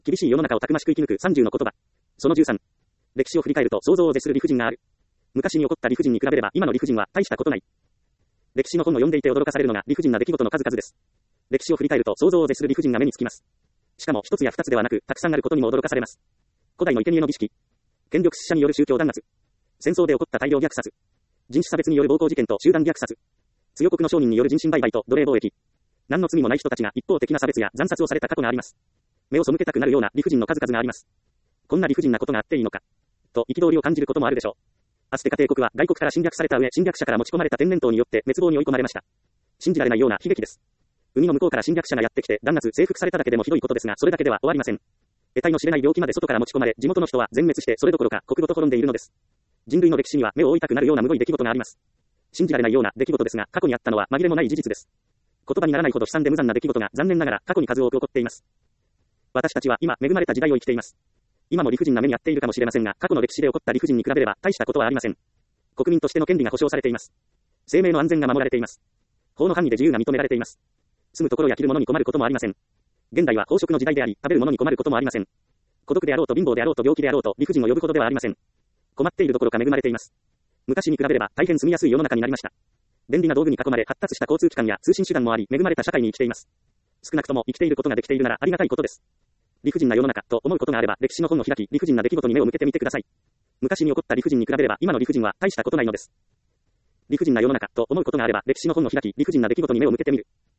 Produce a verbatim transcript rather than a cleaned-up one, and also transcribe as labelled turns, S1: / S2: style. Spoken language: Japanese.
S1: 厳しい世の中をたくましく生き抜くさんじゅうの言葉。そのじゅうさん。歴史を振り返ると想像を絶する理不尽がある。昔に起こった理不尽に比べれば今の理不尽は大したことない。歴史の本を読んでいて驚かされるのが理不尽な出来事の数々です。歴史を振り返ると想像を絶する理不尽が目につきます。しかも一つや二つではなく、たくさんあることにも驚かされます。古代の生贄の儀式。権力失者による宗教弾圧。戦争で起こった大量虐殺。人種差別による暴行事件と集団虐殺。強国の商人による人身売買と奴隷貿易。何の罪もない人たちが一方的な差別や惨殺をされた過去があります。目を背けたくなるような理不尽の数々があります。こんな理不尽なことがあっていいのか。と憤りを感じることもあるでしょう。アステカ帝国は外国から侵略された上、侵略者から持ち込まれた天然痘によって滅亡に追い込まれました。信じられないような悲劇です。海の向こうから侵略者がやってきて弾圧、征服されただけでもひどいことですが、それだけでは終わりません。得体の知れない病気まで外から持ち込まれ、地元の人は全滅して、それどころか国ごと滅んでいるのです。人類の歴史には目を覆いたくなるようなむごい出来事があります。信じられないような出来事ですが、過去にあったのは紛れもない事実です。言葉にならないほど悲惨で無残な出来事が残念ながら過去に数多く起こっています。私たちは今恵まれた時代を生きています。今も理不尽な目に遭っているかもしれませんが、過去の歴史で起こった理不尽に比べれば大したことはありません。国民としての権利が保障されています。生命の安全が守られています。法の範囲で自由が認められています。住むところや着るものに困ることもありません。現代は飽食の時代であり、食べるものに困ることもありません。孤独であろうと貧乏であろうと病気であろうと理不尽を呼ぶほどではありません。困っているどころか恵まれています。昔に比べれば大変住みやすい世の中になりました。便利な道具に囲まれ発達した交通機関や通信手段もあり、恵まれた社会に生きています。少なくとも生きていることができているならありがたいことです。理不尽な世の中と思うことがあれば、歴史の本を開き、理不尽な出来事に目を向けてみてください。昔に起こった理不尽に比べれば、今の理不尽は大したことないのです。理不尽な世の中と思うことがあれば、歴史の本を開き、理不尽な出来事に目を向けてみる。